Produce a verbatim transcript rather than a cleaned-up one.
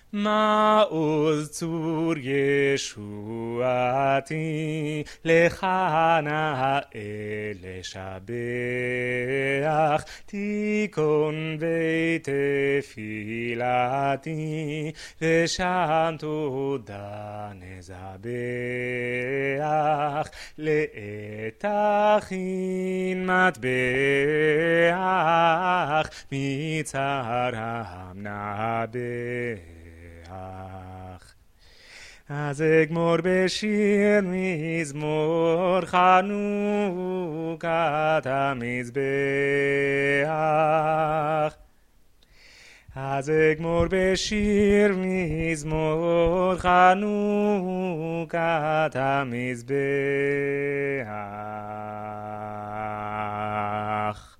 מעוז צור ישועתי, לך נאה לשבח, תיכון בית תפילתי, ושם תודה נזבח, לעת תכין מטבח, מצר המנבח. אז אגמור בשיר מזמור חנוכת המזבח. אז אגמור בשיר מזמור חנוכת המזבח.